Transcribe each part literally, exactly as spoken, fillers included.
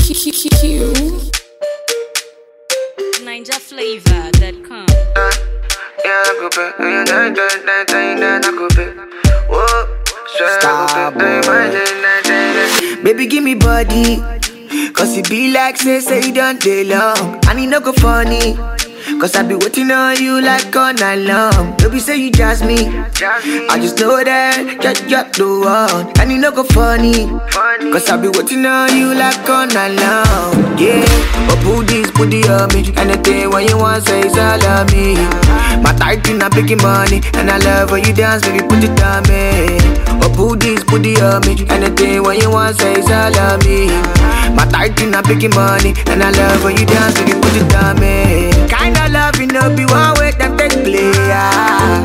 Ninja Flavor dot com. Yeah, I go back. Yeah, that, that, that, that, I go back. Whoa, Starboy. Baby, give me body, cause it be like say, say you done day long. And it no go funny, cause I be waiting on you like all night long. Baby, say you jazz me, I just know that you're, you're the one. And it no go funny, cause I be waiting on you like all night long. Yeah, but put this booty on me, anything when you want say is all on me. My title not picking money, and I love when you dance, baby, put it on me. But put this booty on me, anything when you want say is all on me. My title not picking money, and I love when you dance, baby, put it on me. Kinda love you no be one way them take play, ah.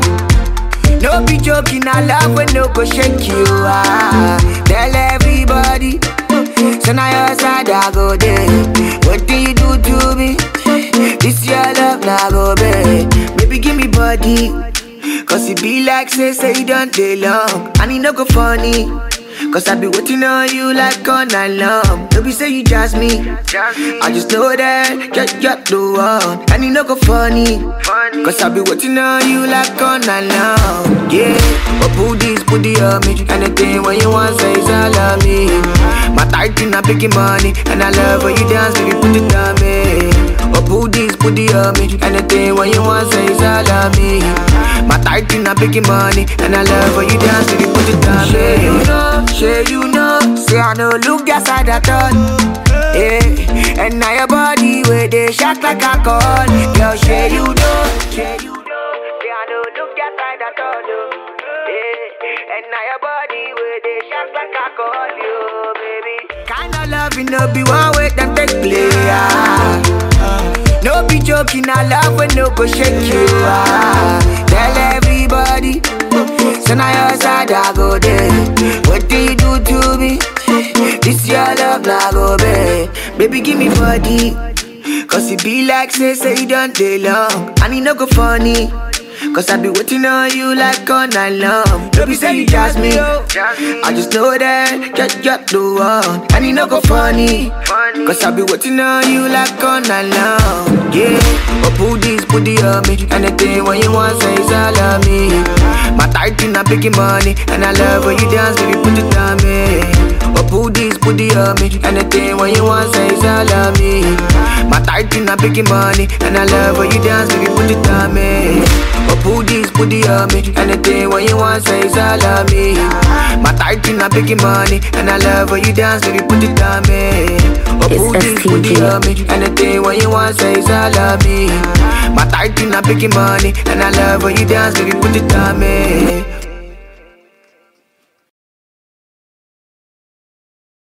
No be joking, I love when no go shake you, ah. Tell everybody, so now your side I go there. What do you do to me? This your love now go back. Baby give me body, cause it be like say say you done day long. And it no go funny, cause I be waiting on you like all night long. Baby say you jazz me, I just know that you're, you're the one. And it no go funny, cause I be waiting on you like all night long. Yeah, but put this booty on me, anything when you want say is all on me. My title not picking money, and I love when you dance, baby put it on me. But put this booty on me, anything when you want say is all on me. My title not picking money, and I love when you dance, baby put it on me. Sure you know, sure you know, say I no look that side at all. Yeah, and now your body where they shock like alcohol. Girl, sure you know, sure you know, say I no look that side at all. Yeah, and now your body where they shock like alcohol, yo, baby. Kinda love you no be one way them take play, ah. No be joking, I love when no go shake you, ah. Tell everybody, so now your side I go there. What do you do to me? This your love now go back. Baby give me body, cause it be like say say you done day long. And it no go funny, cause I be waiting on you like all night long. Baby say you jazz me, I just know that you're, you're the one. And it no go funny, cause I be waiting on you like all night long. Yeah, but put this booty on me, anything when you want say is all on me. My title not picking money, and I love when you dance, baby put it on me. But put this booty on me, anything when you want say is all on me. My title not picking money, and I love when you dance, baby put it on me. But put this booty on me, anything when you want say is all on me. My title not picking money, and I love when you dance, baby put it on me. But put this booty on me, anything when you want say is all on me. My title not picking money, and I love when you dance, baby put it on me.